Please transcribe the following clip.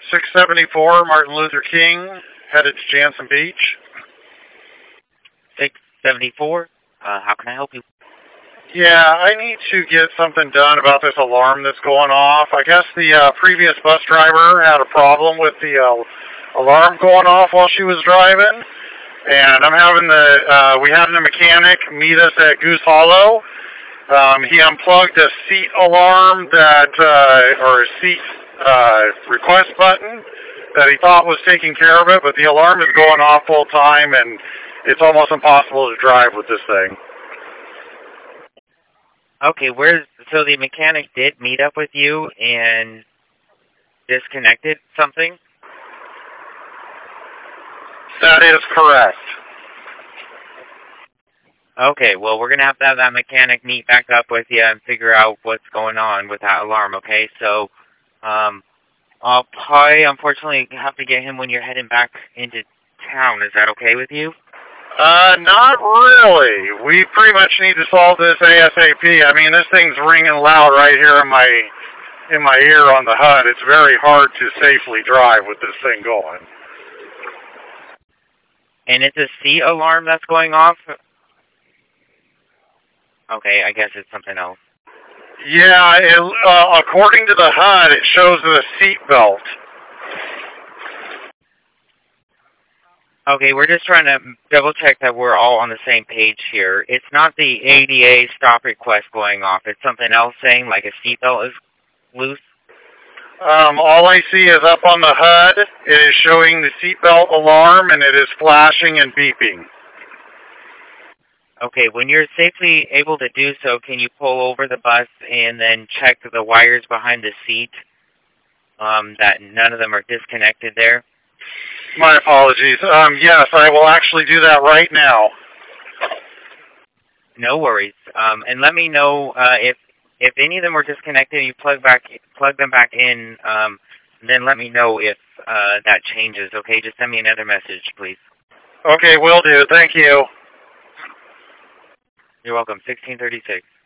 674 Martin Luther King, headed to Jansen Beach. 674. How can I help you? Yeah, I need to get something done about this alarm that's going off. I guess the previous bus driver had a problem with the alarm going off while she was driving. And I'm having we had a mechanic meet us at Goose Hollow. He unplugged a seat alarm or a seat request button that he thought was taking care of it, but the alarm is going off full time, and it's almost impossible to drive with this thing. Okay, so the mechanic did meet up with you and disconnected something? That is correct. Okay, well, we're going to have that mechanic meet back up with you and figure out what's going on with that alarm, okay? So, I'll probably, unfortunately, have to get him when you're heading back into town. Is that okay with you? Not really. We pretty much need to solve this ASAP. I mean, this thing's ringing loud right here in my ear on the HUD. It's very hard to safely drive with this thing going. And it's a seat alarm that's going off? Okay, I guess it's something else. Yeah, according to the HUD, it shows the seat belt. Okay, we're just trying to double check that we're all on the same page here. It's not the ADA stop request going off. It's something else saying like a seatbelt is loose. All I see is up on the HUD. It is showing the seatbelt alarm, and it is flashing and beeping. Okay, when you're safely able to do so, can you pull over the bus and then check the wires behind the seat, that none of them are disconnected there? My apologies. Yes, I will actually do that right now. No worries. And let me know if any of them were disconnected and you plug them back in, then let me know if that changes, okay? Just send me another message, please. Okay, will do. Thank you. You're welcome. 1636.